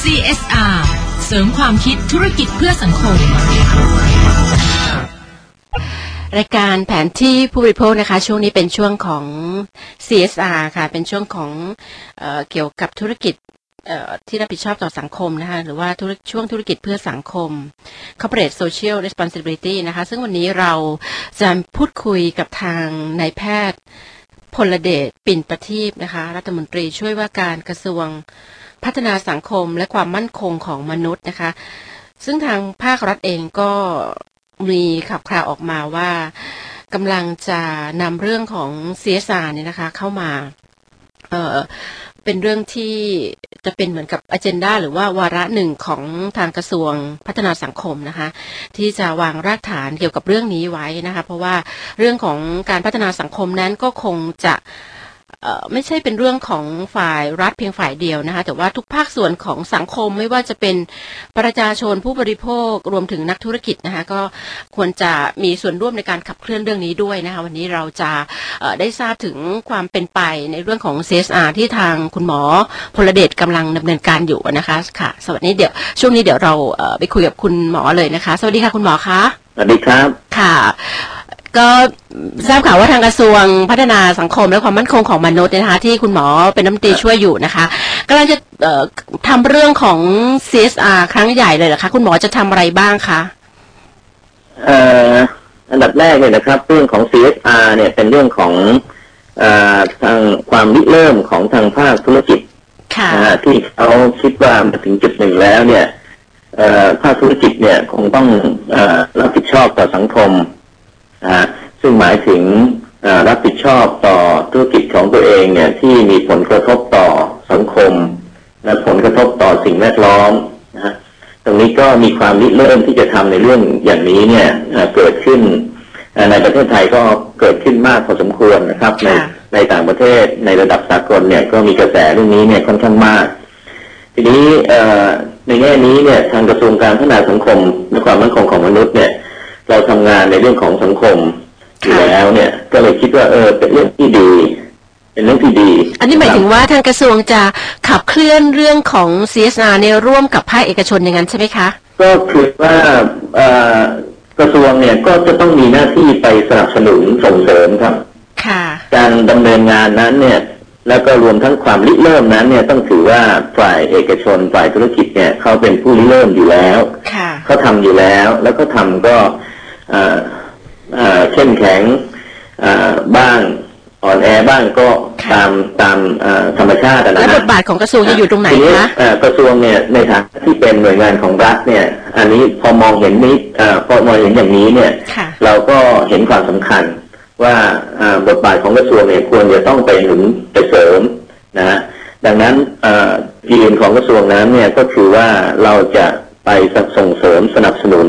CSR เสริมความคิดธุรกิจเพื่อสังคมรายการแผนที่ผู้บริโภคนะคะช่วงนี้เป็นช่วงของ CSR ค่ะเป็นช่วงของเกี่ยวกับธุรกิจที่รับผิดชอบต่อสังคมนะคะหรือว่าช่วงธุรกิจเพื่อสังคม Corporate Social Responsibility นะคะซึ่งวันนี้เราจะพูดคุยกับทางนายแพทย์พลเดชปิ่นประทีปนะคะรัฐมนตรีช่วยว่าการกระทรวงพัฒนาสังคมและความมั่นคงของมนุษย์นะคะซึ่งทางภาครัฐเองก็มีข่าวคราวออกมาว่ากำลังจะนำเรื่องของ CSR เนี่ยนะคะเข้ามาเป็นเรื่องที่จะเป็นเหมือนกับอเจนดาหรือว่าวาระหนึ่งของทางกระทรวงพัฒนาสังคมนะคะที่จะวางรากฐานเกี่ยวกับเรื่องนี้ไว้นะคะเพราะว่าเรื่องของการพัฒนาสังคมนั้นก็คงจะไม่ใช่เป็นเรื่องของฝ่ายรัฐเพียงฝ่ายเดียวนะคะแต่ว่าทุกภาคส่วนของสังคมไม่ว่าจะเป็นประชาชนผู้บริโภครวมถึงนักธุรกิจนะคะก็ควรจะมีส่วนร่วมในการขับเคลื่อนเรื่องนี้ด้วยนะคะวันนี้เราจะได้ทราบถึงความเป็นไปในเรื่องของ CSR ที่ทางคุณหมอพลเดชกำลังดำเนินการอยู่นะคะค่ะสวัสดีช่วงนี้เดี๋ยวเราไปคุยกับคุณหมอเลยนะคะสวัสดีค่ะคุณหมอคะสวัสดีครับค่ะก็ทราบข่าวว่าทางกระทรวงพัฒนาสังคมและความมั่นคงของมนุษย์นะคะที่คุณหมอเป็นรัฐมนตรีช่วยอยู่นะคะกำลังจะทำเรื่องของ CSR ครั้งใหญ่เลยเหรอคะคุณหมอจะทำอะไรบ้างคะอันดับแรกเนี่ยนะครับเรื่องของ CSR เนี่ยเป็นเรื่องของทางความริเริ่มของทางภาคธุรกิจที่เขาคิดว่ามาถึงจุดหนึ่งแล้วเนี่ยภาคธุรกิจเนี่ยคงต้องรับผิดชอบต่อสังคมซึ่งหมายถึงรับผิดชอบต่อธุรกิจของตัวเองเนี่ยที่มีผลกระทบต่อสังคมและผลกระทบต่อสิ่งแวดล้อมนะตรงนี้ก็มีความริเริ่มที่จะทำในเรื่องอย่างนี้เนี่ยเกิดขึ้นในประเทศไทยก็เกิดขึ้นมากพอสมควรนะครับในต่างประเทศในระดับสากลเนี่ยก็มีกระแสเรื่องนี้เนี่ยค่อนข้างมากทีนี้ในแง่นี้เนี่ยทางกระทรวงการพัฒนาสังคมและความมั่นคงของมนุษย์เนี่ยเราทำงานในเรื่องของสังคมอยู่แล้วเนี่ยก็เลยคิดว่าเป็นเรื่องที่ดีเป็นเรื่องที่ดีอันนี้หมายถึงว่าทางกระทรวงจะขับเคลื่อนเรื่องของ CSR เนี่ยร่วมกับภาคเอกชนอย่างนั้นใช่ไหมคะก็คือว่ากระทรวงเนี่ยก็จะต้องมีหน้าที่ไปสนับสนุนส่งเสริมครับค่ะการดำเนินงานนั้นเนี่ยแล้วก็รวมทั้งความริเริ่มนั้นเนี่ยต้องถือว่าฝ่ายเอกชนฝ่ายธุรกิจเนี่ยเขาเป็นผู้ริเริ่มอยู่แล้วเขาทำอยู่แล้วแล้วก็ทำก็เข้มแข็งบ้างอ่อนแอบ้างก็ตามธรรมชาตินะแล้วบทบาทของกระทรวงจะอยู่ตรงไหนคะกระทรวงเนี่ยในฐานะที่เป็นหน่วยงานของรัฐเนี่ยอันนี้พอมองเห็นนี้พอมองเห็นอย่างนี้เนี่ยเราก็เห็นความสำคัญว่าบทบาทของกระทรวงเนี่ยควรจะต้องไปหนุนไปเสริมนะดังนั้นยืนของกระทรวงนั้นเนี่ยก็คือว่าเราจะไปส่งเสริมสนับสนุน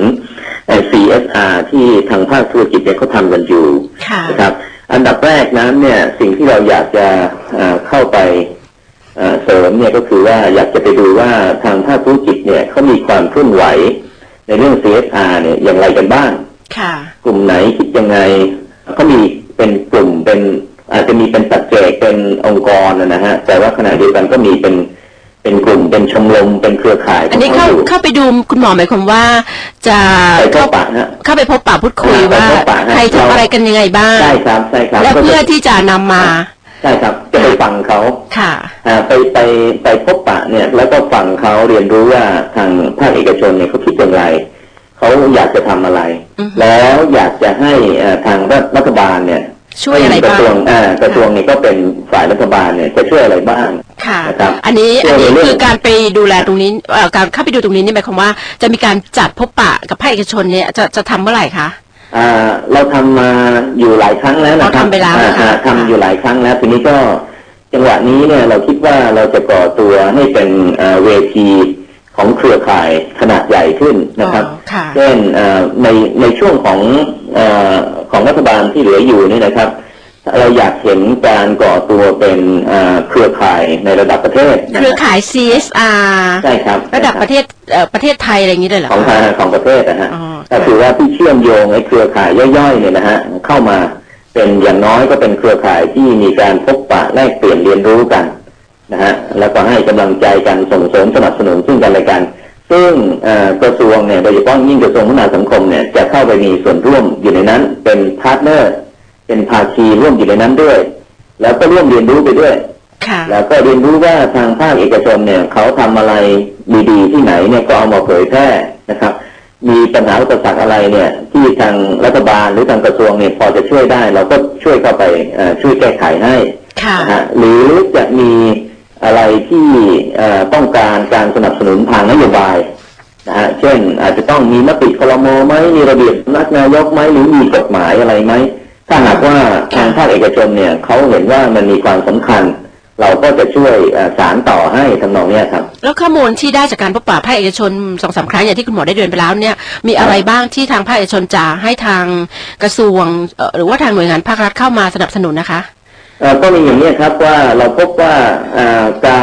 CSR ที่ทางภาคธุรกิจเนี่ยเขาทำกันอยู่นะครับอันดับแรกนั้นเนี่ยสิ่งที่เราอยากจะเข้าไปเสริมเนี่ยก็คือว่าอยากจะไปดูว่าทางภาคธุรกิจเนี่ยเขามีความเคลื่อนไหวในเรื่อง CSR เนี่ยอย่างไรกันบ้างกลุ่มไหนคิดยังไงเขามีเป็นกลุ่มเป็นอาจจะมีเป็นปัจเจกเป็นองค์กรนะฮะแต่ว่าขณะเดียวกันก็มีเป็นกลุ่มเป็นชมรมเป็นเครือข่ายอันนี้เข้าไปดูคุณหมอหมายความว่าจะเข้าไปพบปะพูดคุยว่าใครทำอะไรกันยังไงบ้างใช่ครับใช่ครับและเพื่อที่จะนำมาใช่ครับจะไปฟังเขาค่ะไปพบปะเนี่ยแล้วก็ฟังเขาเรียนรู้ว่าทางภาคเอกชนเนี่ยเขาคิดอย่างไรเขาอยากจะทำอะไรแล้วอยากจะให้ทางรัฐบาลเนี่ยช่วยอะไรบ้างกระทรวงนี่ก็เป็นฝ่ายรัฐบาลเนี่ยจะช่วยอะไรบ้างค่ะอันนี้คือการไปดูแลตรงนี้การเข้าไปดูตรงนี้นี่หมายความว่าจะมีการจัดพบปะกับภาคเอกชนเนี่ยจะทำเมื่อไหร่คะเราทำมาอยู่หลายครั้งแล้วนะครับทำไปแล้วทำอยู่หลายครั้งแล้วทีนี้ก็จังหวะนี้เนี่ยเราคิดว่าเราจะก่อตัวให้เป็นเวทีของเครือข่ายขนาดใหญ่ขึ้นนะครับเช่นในช่วงของรัฐบาลที่เหลืออยู่นี่นะครับเราอยากเห็นการก่อตัวเป็นเครือข่ายในระดับประเทศเครือข่าย CSR ใช่ครับระดับประเทศไทยอะไรอย่างนี้เลยเหรอของประเทศนะฮะก็คือว่าที่เชื่อมโยงไอ้เครือข่ายย่อยๆเนี่ยนะฮะเข้ามาเป็นอย่างน้อยก็เป็นเครือข่ายที่มีการพบปะแลกเปลี่ยนเรียนรู้กันนะฮะแล้วก็ให้กำลังใจกันส่งเสริมสนับสนุนซึ่งกันและกันซึ่งกระทรวงเนี่ยโดยเฉพาะยิ่งกระทรวงพัฒนาสังคมเนี่ยจะเข้าไปมีส่วนร่วมอยู่ในนั้นเป็นพาร์ทเนอร์เป็นภาคีร่วมอยู่ในนั้นด้วยแล้วก็ร่วมเรียนรู้ไปด้วยแล้วก็เรียนรู้ว่าทางภาคเอกชนเนี่ยเขาทำอะไรดีๆที่ไหนเนี่ยก็เอามาเผยแพร่นะครับมีปัญหาอุปสรรคอะไรเนี่ยที่ทางรัฐบาลหรือทางกระทรวงเนี่ยพอจะช่วยได้เราก็ช่วยเข้าไปช่วยแก้ไขให้นะฮะหรือจะมีอะไรที่ต้องการสนับสนุนทางนโยบายนะฮะเช่นอาจจะต้องมีมติครม.ไหมมีระเบียบสำนักนายกไหมหรือมีกฎหมายอะไรไหมถ้าหากว่าทางภาคเอกชนเนี่ยเขาเห็นว่ามันมีความสำคัญเราก็จะช่วยสารต่อให้ทำนองนี้ครับแล้วข้อมูลที่ได้จากการพบปะภาคเอกชน 2-3 ครั้งอย่างที่คุณหมอได้เดินไปแล้วเนี่ยมีอะไรบ้างที่ทางภาคเอกชนจะให้ทางกระทรวงหรือว่าทางหน่วยงานภาครัฐเข้ามาสนับสนุนนะคะก็มีอย่างนี้ครับว่าเราพบว่าการ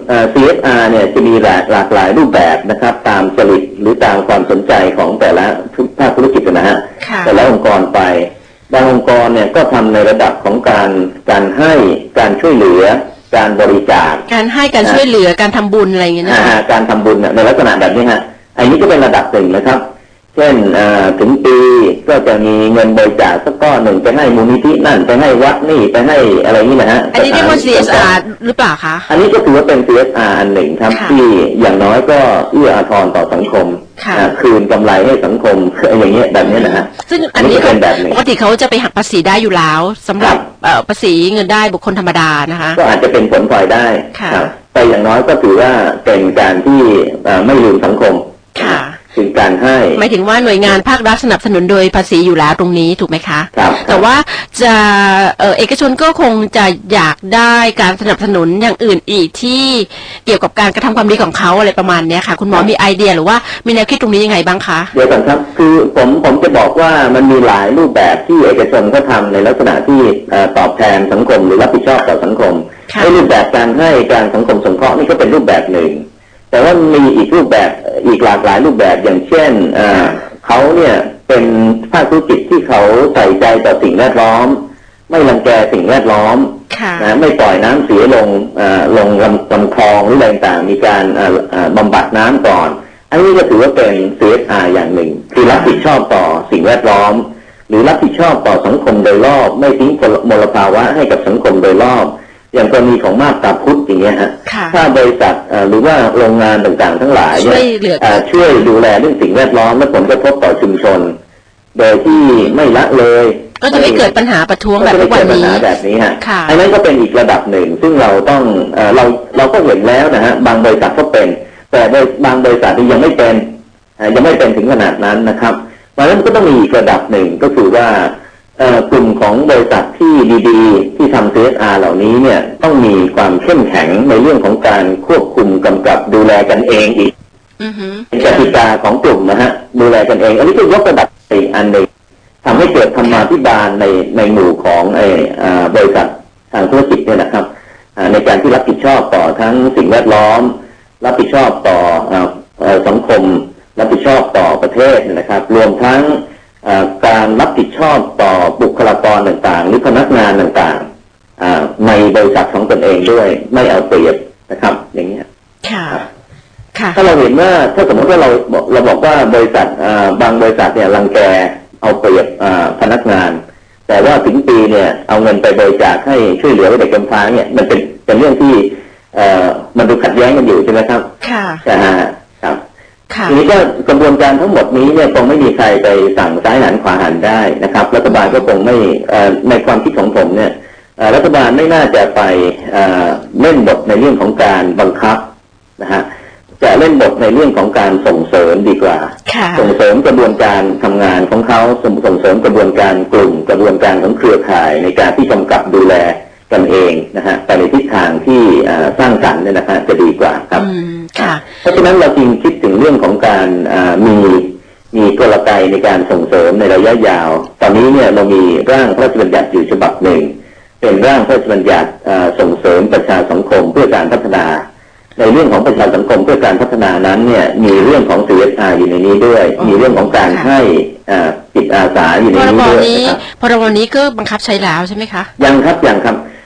CSR เนี่ยจะมีหลากหลายรูปแบบนะครับตามจริตหรือตามความสนใจของแต่ละภาคธุรกิจนะฮะแต่ละองค์กรไปบางองค์กรเนี่ยก็ทำในระดับของการให้การช่วยเหลือการบริจาคการให้การช่วยเหลือการทำบุญอะไรอย่างเงี้ยนะคะการทำบุญในลักษณะแบบนี้ฮะอันนี้ก็เป็นระดับหนึ่งนะครับเช่นถึงปีก็จะมีเงินบริจาคสักก้อนหนึ่งไปให้มูลนิธินั่นไปให้วัดนี่ไปให้อะไรนี่นะฮะอันนี้เรียกว่า CSR หรือเปล่าคะอันนี้ก็ถือว่าเป็น CSR อันหนึ่งครับที่อย่างน้อยก็เอื้ออาทรต่อสังคมคืนกำไรให้สังคมอย่างเงี้ยแบบนี้นะฮะซึ่งอันนี้ปกติเขาจะไปหักภาษีได้อยู่แล้วสำหรับภาษีเงินได้บุคคลธรรมดานะคะก็อาจจะเป็นผลพลอยได้แต่อย่างน้อยก็ถือว่าเป็นการที่ไม่ลืมสังคมคือการให้หมายถึงว่าหน่วยงานภาครัฐสนับสนุนโดยภาษีอยู่แล้วตรงนี้ถูกไหมคะครับแต่ว่าจะเอกชนก็คงจะอยากได้การสนับสนุนอย่างอื่นอีกที่เกี่ยวกับการกระทำความดีของเขาอะไรประมาณนี้ค่ะคุณหมอมีไอเดียหรือว่ามีแนวคิดตรงนี้ยังไงบ้างคะเดี๋ยวก่อนครับคือผมจะบอกว่ามันมีหลายรูปแบบที่เอกชนก็ทำในลักษณะที่ตอบแทนสังคมหรือรับผิดชอบต่อสังคมในรูปแบบการให้การสังคมสงเคราะห์นี่ก็เป็นรูปแบบหนึ่งแต่ว่ามีอีกรูปแบบอีกหลากหลายรูปแบบอย่างเช่นเขาเนี่ยเป็นภาคธุรกิจที่เขาใส่ใจต่อสิ่งแวดล้อมไม่รังแกสิ่งแวดล้อมไม่ปล่อยน้ำเสียลงลำคลองหรืออะไรต่างมีการบำบัดน้ำก่อนอันนี้ก็ถือว่าเป็น CSR อย่างหนึ่งคือรับผิดชอบต่อสิ่งแวดล้อมหรือรับผิดชอบต่อสังคมโดยรอบไม่ทิ้งมลภาวะให้กับสังคมโดยรอบอย่างกรณีของมาบตาพุทธอย่างเงี้ยฮะถ้าบริษัทหรือว่าโรงงานต่างๆทั้งหลายเนี่ยช่วยดูแลเรื่องสิ่งแวดล้อมและผลกระทบต่อชุมชนโดยที่ไม่ละเลยก็จะไม่เกิดปัญหาประท้วงแบบทุกวันนี้แบบนี้ฮะอันนั้นก็เป็นอีกระดับหนึ่งซึ่งเราต้องเราก็เห็นแล้วนะฮะบางบริษัทก็เป็นแต่บางบริษัทที่ยังไม่เป็นถึงขนาดนั้นนะครับเพราะฉะนั้นก็ต้องมีอีกระดับหนึ่งก็คือว่ากลุ่มของบริษัทที่ดีๆที่ทำ CSR เหล่านี้เนี่ยต้องมีความเข้มแข็งในเรื่องของการควบคุมกำกับดูแลกันเองอีกเป็นกติกาของกลุ่มนะฮะดูแลกันเองอันนี้คือยกระดับอีกอันหนึ่งทำให้เกิดธรรมาภิบาลในหมู่ของบริษัททางธุรกิจเนี่ยนะครับในการที่รับผิดชอบต่อทั้งสิ่งแวดล้อมรับผิดชอบต่อสังคมรับผิดชอบต่อประเทศนะครับรวมทั้งการรับผิดชอบต่อบุคลากรต่างๆหรือพนักงานต่างๆในบริษัทของตนเองด้วยไม่เอาเปรียบนะครับอย่างนี้ค่ะถ้าเราเห็นว่าถ้าสมมติว่าเราบอกว่าบริษัทบางบริษัทเนี่ยรังแกเอาเปรียบพนักงานแต่ว่าถึงปีเนี่ยเอาเงินไปบริจาคให้ช่วยเหลือเด็กกำพร้าเนี่ยมันเป็นเรื่องที่มันดูขัดแย้งกันอยู่ใช่ไหมครับค่ะครับทีนี้ก็กระบวนการทั้งหมดนี้เนี่ยคงไม่มีใครไปสั่งซ้ายหันขวาหันได้นะครับรัฐบาลก็คงไม่ในความคิดของผมเนี่ยรัฐบาลไม่น่าจะไปเล่นบทในเรื่องของการบังคับนะฮะจะเล่นบทในเรื่องของการส่งเสริมดีกว่าส่งเสริมกระบวนการทำงานของเขาส่งเสริมกระบวนการกลุ่มกระบวนการของเครือข่ายในการที่กำกับดูแลกันเองนะฮะแต่ในทิศทางที่สร้างสรรค์เนี่ยนะฮะจะดีกว่าครับเพราะฉะนั้นเราจึงคิดถึงเรื่องของการมีกลไกในการส่งเสริมในระยะยาวตอนนี้เนี่ยเรามีร่างพระราชบัญญัติอยู่ฉบับหนึ่งเป็นร่างพระราชบัญญัติส่งเสริมประชาสังคมเพื่อการพัฒนาในเรื่องของประชาสังคมเพื่อการพัฒนานั้นเนี่ยมีเรื่องของ CSR อยู่ในนี้ด้วยมีเรื่องของการให้จิตอาสาอยู่ในนี้ด้วยพรบนี้ก็บังคับใช้แล้วใช่ไหมคะยังครับ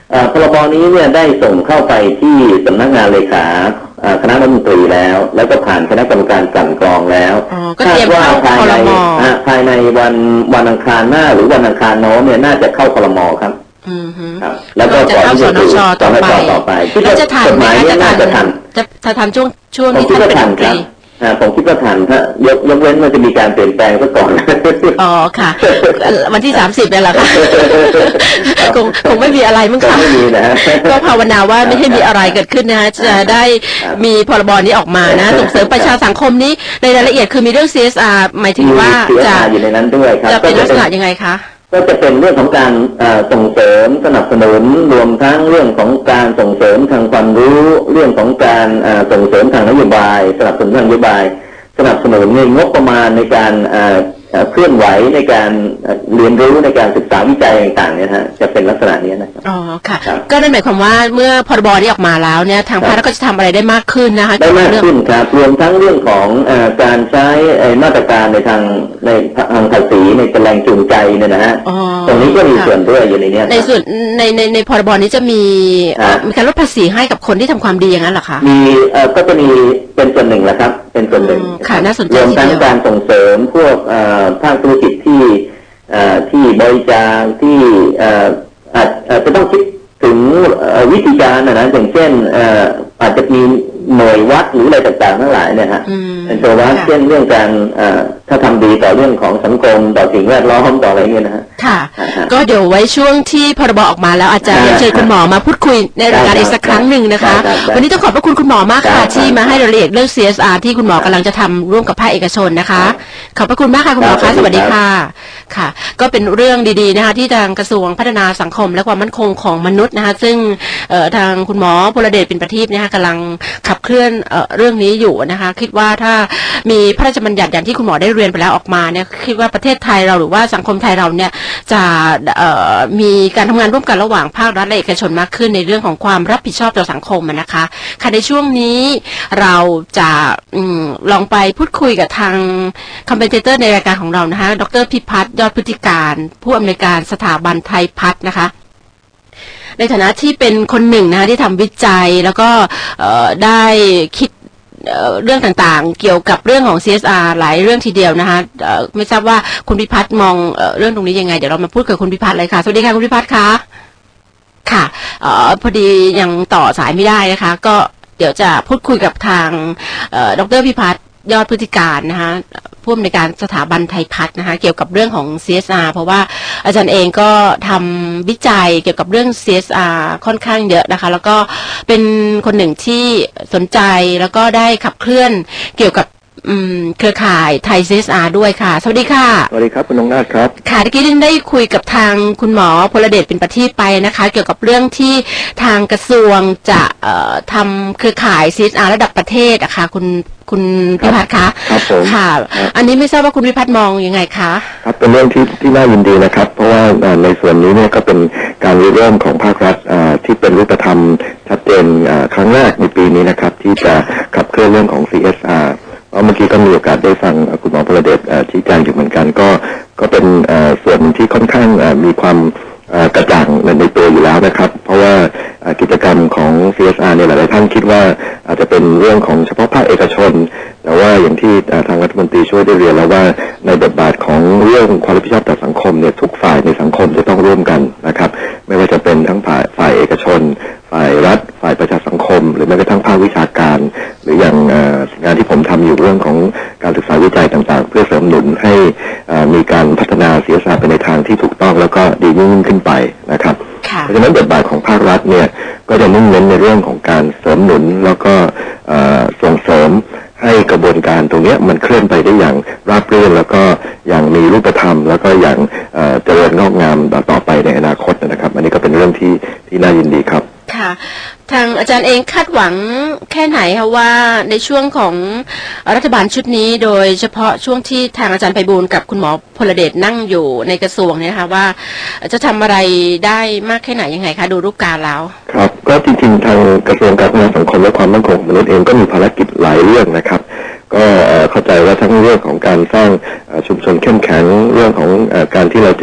พรบนี้เนี่ยได้ส่งเข้าไปที่สำนักงานเลขาคณะรัฐมนตรีแล้วก็ผ่านคณะกรรมการกลั่นกรองแล้วคาดว่าภายในวันอังคารหน้าหรือวันอังคารโน้นเนี่ยน่าจะเข้าครม.ครับแล้วก็จะเข้าสนช.ต่อไปแล้วจะทันไหมจะทันช่วงที่ท่านเป็นรัฐมนตรีผมคิดว่าทันถ้ายกเว้นมันจะมีการเปลี่ยนแปลงซะก่อนอ๋อค่ะวันที่30นี่แหละค่ะคงไม่มีอะไรมั้งค่ะก็ภาวนาว่าไม่ให้มีอะไรเกิดขึ้นนะจะได้มีพรบนี้ออกมานะส่งเสริมประชาสังคมนี้ในรายละเอียดคือมีเรื่อง CSR หมายถึงว่าจะอยู่ในนั้นด้วยครับจะเป็นลักษณะยังไงคะก็จะเป็นเรื่องของการส่งเสริมสนับสนุนรวมทั้งเรื่องของการส่งเสริมทางความรู้เรื่องของการส่งเสริมทางนโยบายสนับสนุนทางนโยบายสนับสนุนในงบประมาณในการเคลื่อนไหวในการเรียนรู้ในการศึกษาวิจัยต่างๆเนี่ยฮะจะเป็นลักษณะนี้นะครับอ๋อค่ะก็นั่นหมายความว่าเมื่อพรบนี้ออกมาแล้วเนี่ยทางภาครัฐก็จะทำอะไรได้มากขึ้นนะคะได้มากขึ้นครับรวมทั้งเรื่องของการใช้มาตรการในทางภาษีในแรงจูงใจเนี่ยนะฮะตรงนี้ก็มีส่วนด้วยอยู่ในนี้ในส่วนในพรบนี้จะมีการลดภาษีให้กับคนที่ทำความดีอย่างนั้นเหรอคะมีก็จะมีเป็นส่วนหนึ่งแหละครับเป็นส่วนหนึ่งค่ะน่าสนใจรวมทั้งการส่งเสริมพวกภาคธุรกิจที่บริจาคที่อาจจะต้องคิดถึงวิธีการนะอย่างเช่นอาจจะมีหน่วยวัดหรืออะไรต่างๆทั้งหลายเนี่ยฮะเป็นตัววัดเช่นเรื่องการถ้าทำดีต่อเรื่องของสังคมต่อสิ่งแวดล้อมต่ออะไรเงี้ยนะฮะค่ะก็เดี๋ยวไว้ช่วงที่พรบออกมาแล้วอาจารย์เชิญคุณหมอมาพูดคุยในรายการอีกสักครั้งหนึ่งนะคะวันนี้ต้องขอบพระคุณคุณหมอมากค่ะที่มาให้รายละเอียดเรื่อง CSR ที่คุณหมอกำลังจะทำร่วมกับภาคเอกชนนะคะขอบพระคุณมากค่ะคุณหมอคะสวัสดีค่ะค่ะก็เป็นเรื่องดีๆนะคะที่ทางกระทรวงพัฒนาสังคมและความมั่นคงของมนุษย์นะคะซึ่งทางคุณหมอพลเดชปิ่นประทีปนะคะกำลังขับเคลื่อนเรื่องนี้อยู่นะคะคิดว่าถ้ามีพระราชบัญญัติอย่างที่คุณหมอได้เรียนไปแล้วออกมาเนี่ยคิดว่าประเทศไทยเราหรือว่าสังคมไทยเราเนี่ยจะมีการทำงานร่วมกันระหว่างภาครัฐและเอกชนมากขึ้นในเรื่องของความรับผิดชอบต่อสังคมนะคะค่ะในช่วงนี้เราจะลองไปพูดคุยกับทางคอมเมนเตอร์ในรายการของเรานะคะดร.พิพัฒน์ยอดพฤติการผู้อำนวยการสถาบันไทยพัฒน์นะคะในฐานะที่เป็นคนหนึ่งนะคะที่ทำวิจัยแล้วก็ได้คิดเรื่องต่างๆเกี่ยวกับเรื่องของ CSR หลายเรื่องทีเดียวนะคะไม่ทราบว่าคุณพิพัฒน์มองเรื่องตรงนี้ยังไงเดี๋ยวเรามาพูดกับคุณพิพัฒน์เลยค่ะสวัสดีค่ะคุณพิพัฒน์คะค่ะพอดียังต่อสายไม่ได้นะคะก็เดี๋ยวจะพูดคุยกับทางดร.พิพัฒน์ยอดพฤติการนะคะผู้อำนวยการสถาบันไทยพัฒน์นะคะเกี่ยวกับเรื่องของ CSR เพราะว่าอาจารย์เองก็ทำวิจัยเกี่ยวกับเรื่อง CSR ค่อนข้างเยอะนะคะแล้วก็เป็นคนหนึ่งที่สนใจแล้วก็ได้ขับเคลื่อนเกี่ยวกับเครือข่ายไทย CSR ด้วยค่ะสวัสดีค่ะสวัสดีครับคุณนงนาถครับค่ะเมื่อกี้ได้คุยกับทางคุณหมอพลเดชปิ่นประทีปไปนะคะเกี่ยวกับเรื่องที่ทางกระทรวงจะทำเครือข่าย CSR ระดับประเทศอะค่ะคุณพิพัฒน์คะครับผมค่ะอันนี้ไม่ทราบว่าคุณพิพัฒน์มองยังไงคะครับเป็นเรื่องที่น่ายินดีนะครับเพราะว่าในส่วนนี้เนี่ยก็เป็นการเริ่มของภาครัฐที่เป็นรูปธรรมชัดเจนครั้งแรกในปีนี้นะครับที่จะขับเคลื่อนเรื่องของ CSRเมื่อกี้ก็มีโอกาสได้ฟังคุณหมอพลเดชชี้แจงอยู่เหมือนกันก็เป็นส่วนที่ค่อนข้างมีความกระจ่างในตัวอยู่แล้วนะครับเพราะว่ากิจกรรมของ CSR เนี่ยหลายๆท่านคิดว่าอาจจะเป็นเรื่องของเฉพาะภาคเอกชนแต่ว่าอย่างที่ทางรัฐมนตรีช่วยได้เรียนแล้วว่าในบทบาทของเรื่องความรับผิดชอบต่อสังคมเนี่ยทุกฝ่ายในสังคมจะต้องร่วมกันนะครับไม่ว่าจะเป็นทั้งฝ่ายเอกชนฝ่ายรัฐฝ่ายประชาสังคมหรือแม้กระทั่งภาควิชาการหรืออย่างงานที่ผมทำอยู่เรื่องของการศึกษาวิจัยต่างๆเพื่อเสริมหนุนให้มีการพัฒนา CSR ไปในทางที่ถูกต้องแล้วก็ดียิ่งขึ้นไปนะครับเพราะฉะนั้นบทบาทของภาครัฐเนี่ยก็จะมุ่งเน้นในเรื่องของการเสริมหนุนแล้วก็ส่งเสริมให้กระบวนการตรงนี้มันเคลื่อนไปได้อย่างราบรื่นแล้วก็อย่างมีรูปธรรมแล้วก็อย่างเจริญงอกงามต่อไปในอนาคตนะครับอันนี้ก็เป็นเรื่องที่น่ายินดีครับค่ะทางอาจารย์เองคาดหวังแค่ไหนคะว่าในช่วงของรัฐบาลชุดนี้โดยเฉพาะช่วงที่ทางอาจารย์ไพบูลย์กับคุณหมอพลเดชนั่งอยู่ในกระทรวงเนี่ยนะคะว่าจะทำอะไรได้มากแค่ไหนยังไงคะดูรูปการแล้วครับก็จริงๆทางกระทรวงการพัฒนาสังคมและความมั่นคงของมนุษย์เองก็มีภารกิจหลายเรื่องนะครับก็เข้าใจว่าทั้งเรื่องของการสร้างชุมชนเข้มแข็งเรื่องของการที่เราจะ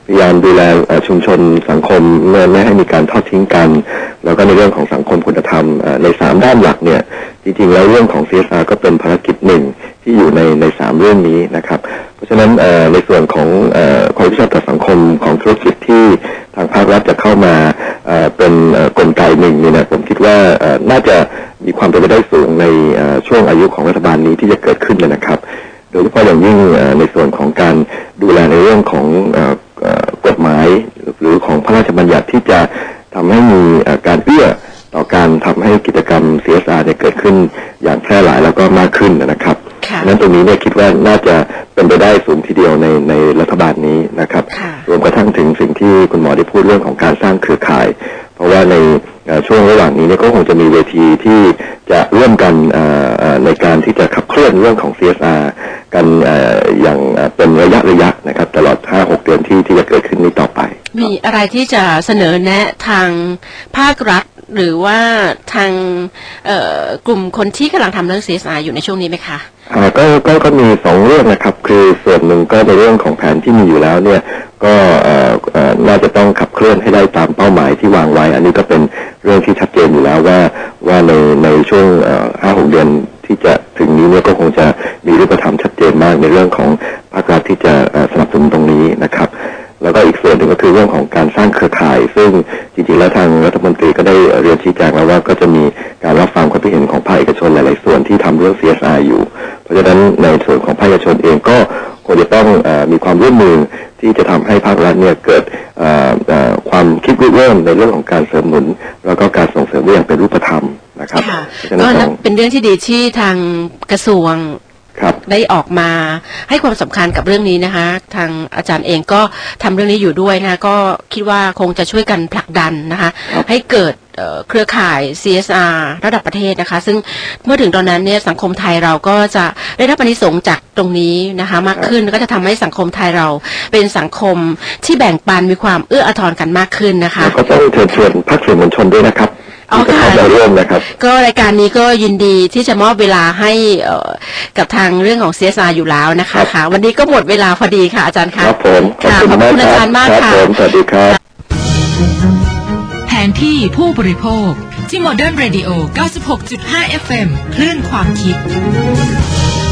พยายามดูแลชุมชนสังคมไม่ให้มีการทอดทิ้งกันแล้วก็ในเรื่องของสังคมคุณธรรมใน3ด้านหลักเนี่ยจริงๆแล้วเรื่องของ CSR ก็เป็นภารกิจหนึ่งที่อยู่ใน3เรื่องนี้นะครับเพราะฉะนั้นในส่วนของความรับผิดชอบต่อสังคมของธุรกิจที่ทางภาครัฐจะเข้ามาเป็นกลไกหนึ่งเนี่ยนะผมคิดว่าน่าจะมีความเป็นไปได้สูงในช่วงอายุของรัฐบาลนี้ที่จะเกิดขึ้นนะครับโดยเฉพาะอย่างยิ่งในส่วนของการดูแลในเรื่องของกฎหมายหรือของพระราชบัญญัติที่จะทำให้มีการเอื้อต่อการทำให้กิจกรรม CSR เกิดขึ้นอย่างแพร่หลายแล้วก็มากขึ้นนะครับดังนั้นตรงนี้คิดว่าน่าจะเป็นไปได้สูงทีเดียวในรัฐบาลนี้นะครับรวมกระทั่งถึงสิ่งที่คุณหมอได้พูดเรื่องของการสร้างเครือข่ายเพราะว่าในช่วงระหว่างนี้ก็คงจะมีเวทีที่จะร่วมกันในการที่จะขับเคลื่อนเรื่องของ CSR กันอย่างเป็นระยะนะครับตลอด 5-6 เดือนที่จะเกิดขึ้นนี้ต่อไปมีอะไรที่จะเสนอแนะทางภาครัฐหรือว่าทางกลุ่มคนที่กำลังทำเรื่อง CSR อยู่ในช่วงนี้ไหมคะก็มี2เรื่องนะครับคือส่วนหนึ่งก็ในเรื่องของแผนที่มีอยู่แล้วเนี่ยก็น่าจะต้องขับเคลื่อนให้ได้ตามเป้าหมายที่วางไว้อันนี้ก็เป็นเรื่องที่ชัดเจนอยู่แล้วว่าในช่วง 5-6 เดือนที่จะถึงนี้เนี่ยก็คงจะมีรูปธรรมชัดเจนมากในเรื่องของภาครัฐที่จะสนับสนุนตรงนี้นะครับแล้วก็อีกส่วนหนึ่งก็คือเรื่องของการสร้างเครือข่ายซึ่งจริงๆแล้วทางรัฐมนตรีก็ได้เรียนชี้แจงแล้วว่าก็จะมีการรับฟังความคิดเห็นของภาคเอกชนหลายๆส่วนที่ทำเรื่อง CSR อยู่เพราะฉะนั้นในส่วนของภาคเอกชนเองก็ควรจะต้องมีความร่วมมือที่จะทำให้ภาครัฐเนี่ยเกิดความคิดเริ่มในเรื่องของการเสริมหนุนแล้วก็การส่งเสริมอย่างเป็นรูปธรรมนะครับก็เป็นเรื่องที่ดีที่ทางกระทรวงได้ออกมาให้ความสำคัญกับเรื่องนี้นะคะทางอาจารย์เองก็ทำเรื่องนี้อยู่ด้วยนะก็คิดว่าคงจะช่วยกันผลักดันนะคะให้เกิดเครือข่าย CSR ระดับประเทศนะคะซึ่งเมื่อถึงตอนนั้นเนี่ยสังคมไทยเราก็จะได้รับอานิสงส์จากตรงนี้นะคะมากขึ้นก็จะทำให้สังคมไทยเราเป็นสังคมที่แบ่งปันมีความเอื้ออาทรกันมากขึ้นนะคะก็ต้องเชิญชวนภาคสื่อมวลชนด้วยนะครับก็รายการนี้ก็ยินดีที่จะมอบเวลาให้กับทางเรื่องของ CSR อยู่แล้วนะคะค่ะวันนี้ก็หมดเวลาพอดีค่ะอาจารย์ค่ะครับผมขอบคุณอาจารย์มากค่ะสวัสดีครับแผนที่ผู้บริโภคที่ Modern Radio 96.5 FM คลื่นความคิด